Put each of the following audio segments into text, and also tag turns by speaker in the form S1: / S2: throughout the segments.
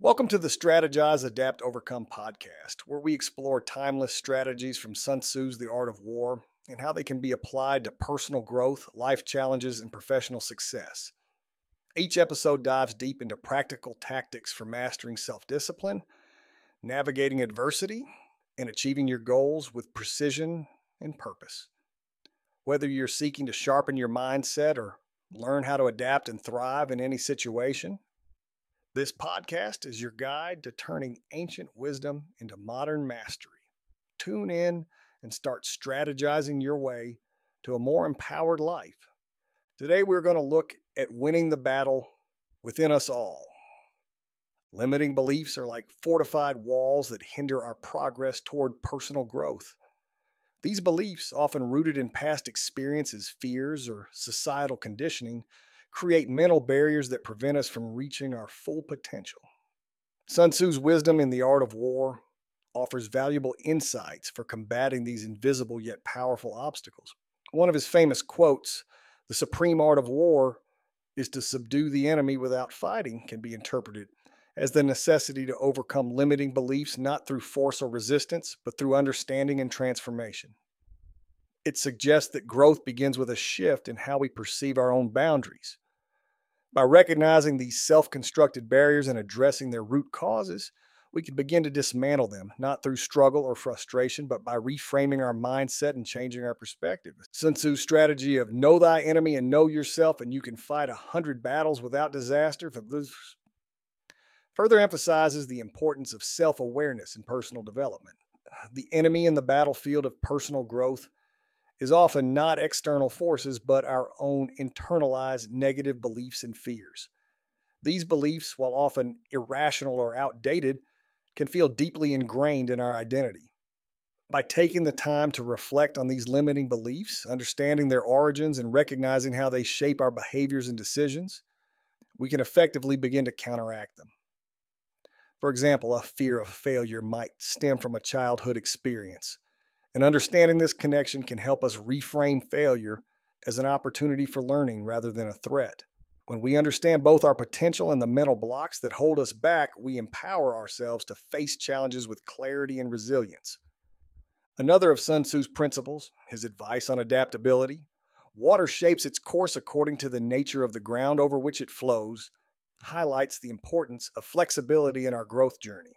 S1: Welcome to the Strategize, Adapt, Overcome podcast, where we explore timeless strategies from Sun Tzu's The Art of War and how they can be applied to personal growth, life challenges, and professional success. Each episode dives deep into practical tactics for mastering self discipline, navigating adversity, and achieving your goals with precision and purpose. Whether you're seeking to sharpen your mindset or learn how to adapt and thrive in any situation, this podcast is your guide to turning ancient wisdom into modern mastery. Tune in and start strategizing your way to a more empowered life. Today, we're going to look at winning the battle within us all. Limiting beliefs are like fortified walls that hinder our progress toward personal growth. These beliefs, often rooted in past experiences, fears, or societal conditioning, create mental barriers that prevent us from reaching our full potential. Sun Tzu's wisdom in the art of war offers valuable insights for combating these invisible yet powerful obstacles. One of his famous quotes, "The supreme art of war is to subdue the enemy without fighting," can be interpreted as the necessity to overcome limiting beliefs not through force or resistance, but through understanding and transformation. It suggests that growth begins with a shift in how we perceive our own boundaries. By recognizing these self constructed barriers and addressing their root causes, we can begin to dismantle them, not through struggle or frustration, but by reframing our mindset and changing our perspective. Sun Tzu's strategy of know thy enemy and know yourself, and you can fight 100 battles without disaster, further emphasizes the importance of self awareness in personal development. The enemy in the battlefield of personal growth is often not external forces, but our own internalized negative beliefs and fears. These beliefs, while often irrational or outdated, can feel deeply ingrained in our identity. By taking the time to reflect on these limiting beliefs, understanding their origins, and recognizing how they shape our behaviors and decisions, we can effectively begin to counteract them. For example, a fear of failure might stem from a childhood experience. And understanding this connection can help us reframe failure as an opportunity for learning rather than a threat. When we understand both our potential and the mental blocks that hold us back, we empower ourselves to face challenges with clarity and resilience. Another of Sun Tzu's principles, his advice on adaptability: water shapes its course according to the nature of the ground over which it flows, highlights the importance of flexibility in our growth journey.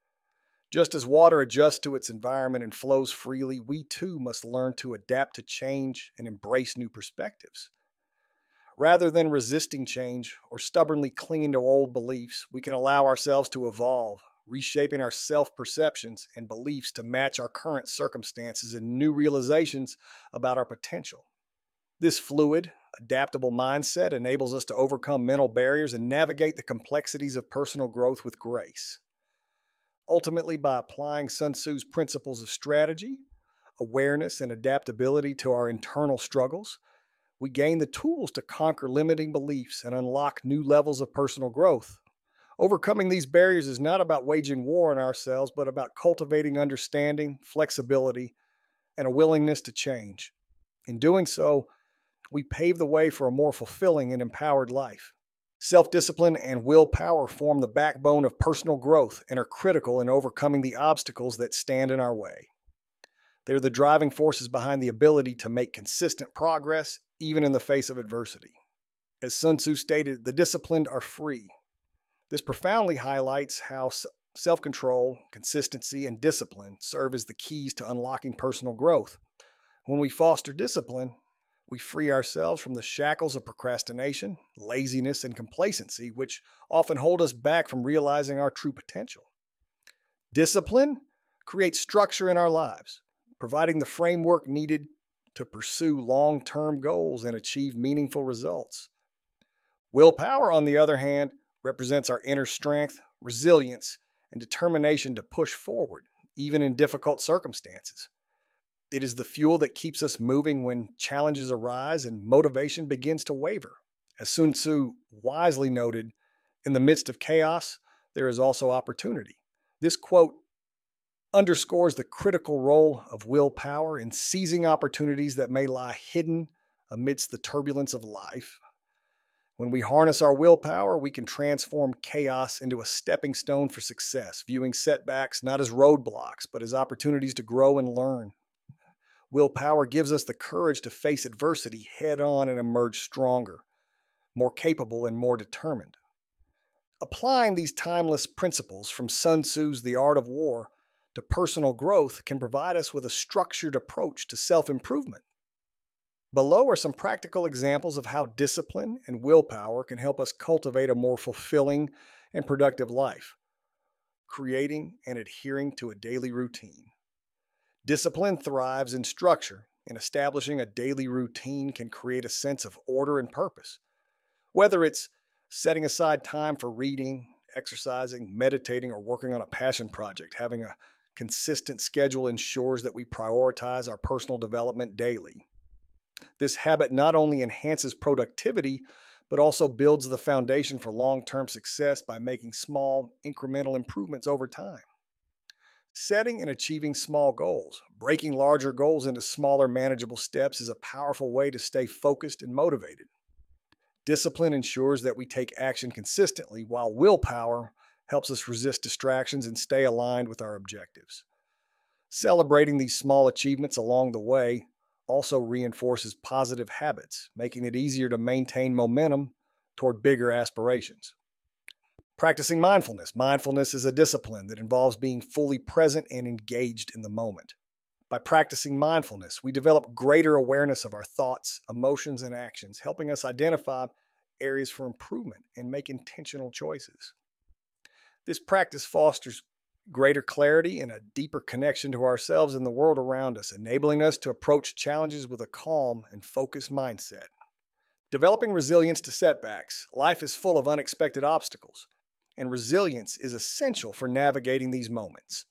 S1: Just as water adjusts to its environment and flows freely, we too must learn to adapt to change and embrace new perspectives. Rather than resisting change or stubbornly clinging to old beliefs, we can allow ourselves to evolve, reshaping our self perceptions and beliefs to match our current circumstances and new realizations about our potential. This fluid, adaptable mindset enables us to overcome mental barriers and navigate the complexities of personal growth with grace. Ultimately, by applying Sun Tzu's principles of strategy, awareness, and adaptability to our internal struggles, we gain the tools to conquer limiting beliefs and unlock new levels of personal growth. Overcoming these barriers is not about waging war on ourselves, but about cultivating understanding, flexibility, and a willingness to change. In doing so, we pave the way for a more fulfilling and empowered life. Self discipline and willpower form the backbone of personal growth and are critical in overcoming the obstacles that stand in our way. They're the driving forces behind the ability to make consistent progress, even in the face of adversity. As Sun Tzu stated, the disciplined are free. This profoundly highlights how self control, consistency, and discipline serve as the keys to unlocking personal growth. When we foster discipline, we free ourselves from the shackles of procrastination, laziness, and complacency, which often hold us back from realizing our true potential. Discipline creates structure in our lives, providing the framework needed to pursue long-term goals and achieve meaningful results. Willpower, on the other hand, represents our inner strength, resilience, and determination to push forward, even in difficult circumstances. It is the fuel that keeps us moving when challenges arise and motivation begins to waver. As Sun Tzu wisely noted, in the midst of chaos, there is also opportunity. This quote underscores the critical role of willpower in seizing opportunities that may lie hidden amidst the turbulence of life. When we harness our willpower, we can transform chaos into a stepping stone for success, viewing setbacks not as roadblocks, but as opportunities to grow and learn. Willpower gives us the courage to face adversity head on and emerge stronger, more capable, and more determined. Applying these timeless principles from Sun Tzu's The Art of War to personal growth can provide us with a structured approach to self improvement. Below are some practical examples of how discipline and willpower can help us cultivate a more fulfilling and productive life, creating and adhering to a daily routine. Discipline thrives in structure, and establishing a daily routine can create a sense of order and purpose. Whether it's setting aside time for reading, exercising, meditating, or working on a passion project, having a consistent schedule ensures that we prioritize our personal development daily. This habit not only enhances productivity, but also builds the foundation for long term success by making small, incremental improvements over time. Setting and achieving small goals, breaking larger goals into smaller, manageable steps is a powerful way to stay focused and motivated. Discipline ensures that we take action consistently, while willpower helps us resist distractions and stay aligned with our objectives. Celebrating these small achievements along the way also reinforces positive habits, making it easier to maintain momentum toward bigger aspirations. Practicing mindfulness. Mindfulness is a discipline that involves being fully present and engaged in the moment. By practicing mindfulness, we develop greater awareness of our thoughts, emotions, and actions, helping us identify areas for improvement and make intentional choices. This practice fosters greater clarity and a deeper connection to ourselves and the world around us, enabling us to approach challenges with a calm and focused mindset. Developing resilience to setbacks. Life is full of unexpected obstacles, and resilience is essential for navigating these moments.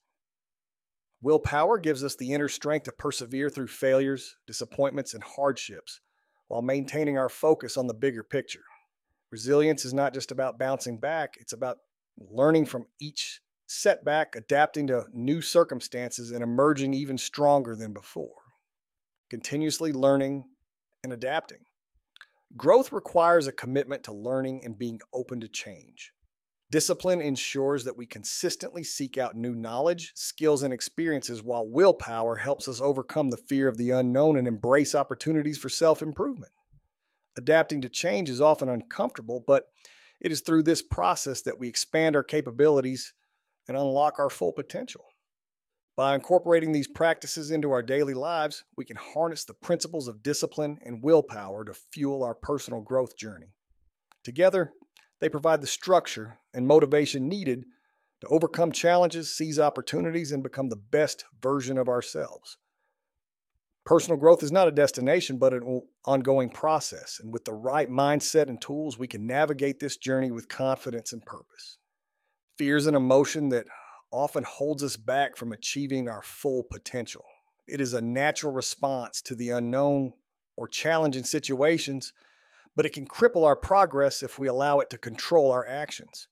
S1: Willpower gives us the inner strength to persevere through failures, disappointments, and hardships while maintaining our focus on the bigger picture. Resilience is not just about bouncing back, it's about learning from each setback, adapting to new circumstances, and emerging even stronger than before. Continuously learning and adapting. Growth requires a commitment to learning and being open to change. Discipline ensures that we consistently seek out new knowledge, skills, and experiences, while willpower helps us overcome the fear of the unknown and embrace opportunities for self-improvement. Adapting to change is often uncomfortable, but it is through this process that we expand our capabilities and unlock our full potential. By incorporating these practices into our daily lives, we can harness the principles of discipline and willpower to fuel our personal growth journey. Together, they provide the structure and motivation needed to overcome challenges, seize opportunities, and become the best version of ourselves. Personal growth is not a destination, but an ongoing process. And with the right mindset and tools, we can navigate this journey with confidence and purpose. Fear is an emotion that often holds us back from achieving our full potential. It is a natural response to the unknown or challenging situations, but it can cripple our progress if we allow it to control our actions.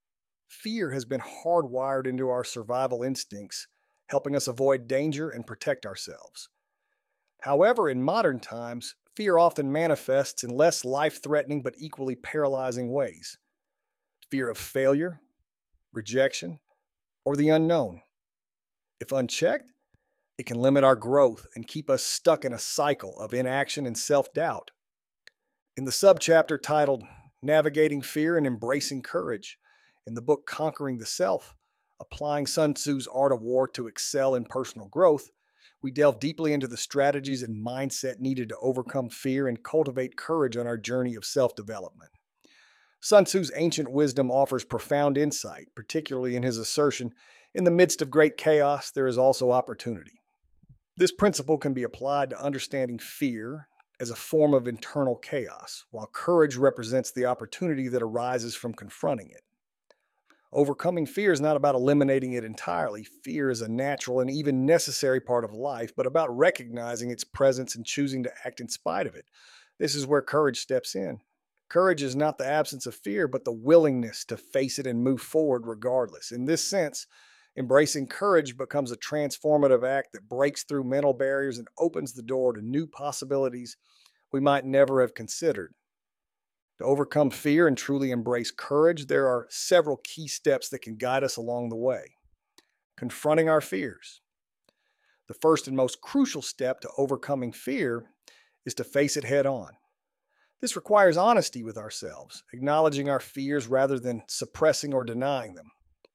S1: Fear has been hardwired into our survival instincts, helping us avoid danger and protect ourselves. However, in modern times, fear often manifests in less life-threatening but equally paralyzing ways. Fear of failure, rejection, or the unknown. If unchecked, it can limit our growth and keep us stuck in a cycle of inaction and self-doubt. In the subchapter titled Navigating Fear and Embracing Courage, in the book Conquering the Self, Applying Sun Tzu's Art of War to Excel in Personal Growth, we delve deeply into the strategies and mindset needed to overcome fear and cultivate courage on our journey of self-development. Sun Tzu's ancient wisdom offers profound insight, particularly in his assertion, "In the midst of great chaos, there is also opportunity." This principle can be applied to understanding fear as a form of internal chaos, while courage represents the opportunity that arises from confronting it. Overcoming fear is not about eliminating it entirely. Fear is a natural and even necessary part of life, but about recognizing its presence and choosing to act in spite of it. This is where courage steps in. Courage is not the absence of fear, but the willingness to face it and move forward regardless. In this sense, embracing courage becomes a transformative act that breaks through mental barriers and opens the door to new possibilities we might never have considered. To overcome fear and truly embrace courage, there are several key steps that can guide us along the way. Confronting our fears. The first and most crucial step to overcoming fear is to face it head on. This requires honesty with ourselves, acknowledging our fears rather than suppressing or denying them.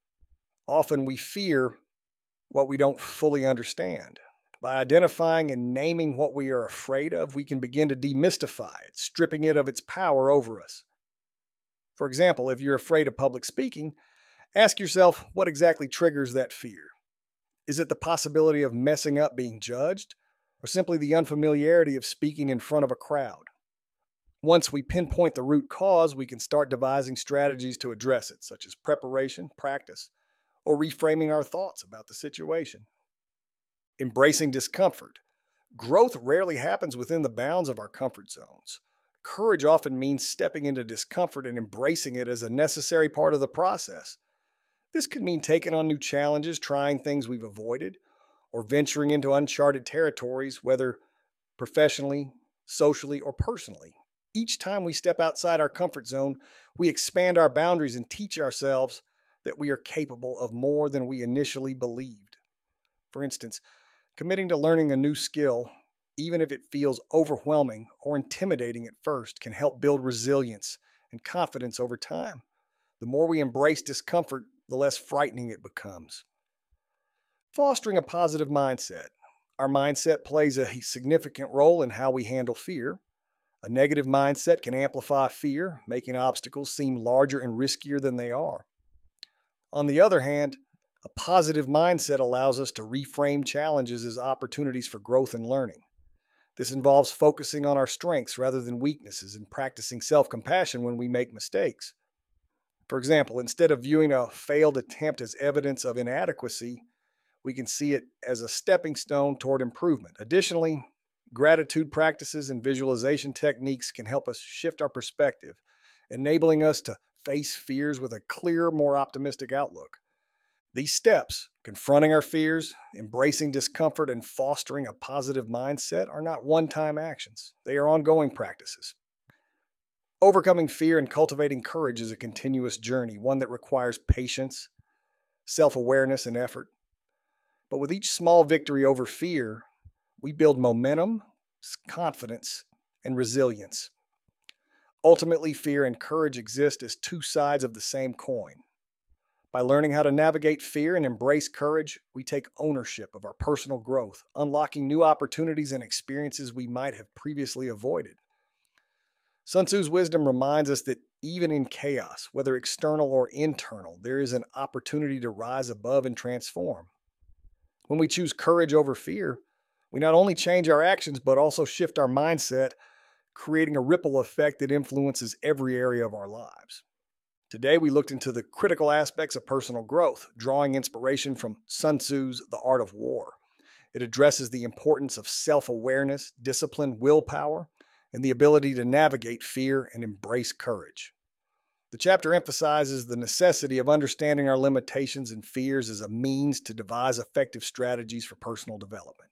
S1: Often we fear what we don't fully understand. By identifying and naming what we are afraid of, we can begin to demystify it, stripping it of its power over us. For example, if you're afraid of public speaking, ask yourself what exactly triggers that fear. Is it the possibility of messing up being judged, or simply the unfamiliarity of speaking in front of a crowd? Once we pinpoint the root cause, we can start devising strategies to address it, such as preparation, practice, or reframing our thoughts about the situation. Embracing discomfort. Growth rarely happens within the bounds of our comfort zones. Courage often means stepping into discomfort and embracing it as a necessary part of the process. This could mean taking on new challenges, trying things we've avoided, or venturing into uncharted territories, whether professionally, socially, or personally. Each time we step outside our comfort zone, we expand our boundaries and teach ourselves that we are capable of more than we initially believed. For instance, committing to learning a new skill, even if it feels overwhelming or intimidating at first, can help build resilience and confidence over time. The more we embrace discomfort, the less frightening it becomes. Fostering a positive mindset. Our mindset plays a significant role in how we handle fear. A negative mindset can amplify fear, making obstacles seem larger and riskier than they are. On the other hand, a positive mindset allows us to reframe challenges as opportunities for growth and learning. This involves focusing on our strengths rather than weaknesses and practicing self-compassion when we make mistakes. For example, instead of viewing a failed attempt as evidence of inadequacy, we can see it as a stepping stone toward improvement. Additionally, gratitude practices and visualization techniques can help us shift our perspective, enabling us to face fears with a clearer, more optimistic outlook. These steps, confronting our fears, embracing discomfort, and fostering a positive mindset, are not one-time actions. They are ongoing practices. Overcoming fear and cultivating courage is a continuous journey, one that requires patience, self-awareness, and effort. But with each small victory over fear, we build momentum, confidence, and resilience. Ultimately, fear and courage exist as two sides of the same coin. By learning how to navigate fear and embrace courage, we take ownership of our personal growth, unlocking new opportunities and experiences we might have previously avoided. Sun Tzu's wisdom reminds us that even in chaos, whether external or internal, there is an opportunity to rise above and transform. When we choose courage over fear, we not only change our actions, but also shift our mindset, creating a ripple effect that influences every area of our lives. Today, we looked into the critical aspects of personal growth, drawing inspiration from Sun Tzu's The Art of War. It addresses the importance of self-awareness, discipline, willpower, and the ability to navigate fear and embrace courage. The chapter emphasizes the necessity of understanding our limitations and fears as a means to devise effective strategies for personal development.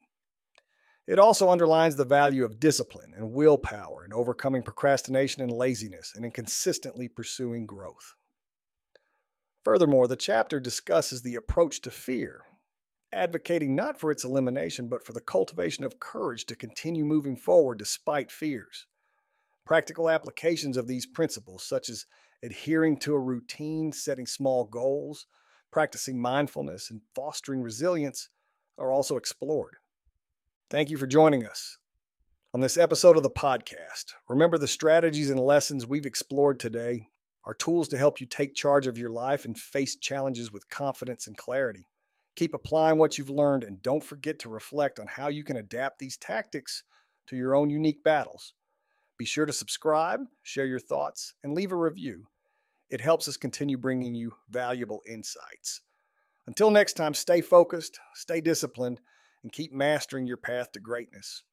S1: It also underlines the value of discipline and willpower in overcoming procrastination and laziness and in consistently pursuing growth. Furthermore, the chapter discusses the approach to fear, advocating not for its elimination, but for the cultivation of courage to continue moving forward despite fears. Practical applications of these principles, such as adhering to a routine, setting small goals, practicing mindfulness, and fostering resilience, are also explored. Thank you for joining us on this episode of the podcast. Remember, the strategies and lessons we've explored today are tools to help you take charge of your life and face challenges with confidence and clarity. Keep applying what you've learned, and don't forget to reflect on how you can adapt these tactics to your own unique battles. Be sure to subscribe, share your thoughts, and leave a review. It helps us continue bringing you valuable insights. Until next time, stay focused, stay disciplined, and keep mastering your path to greatness.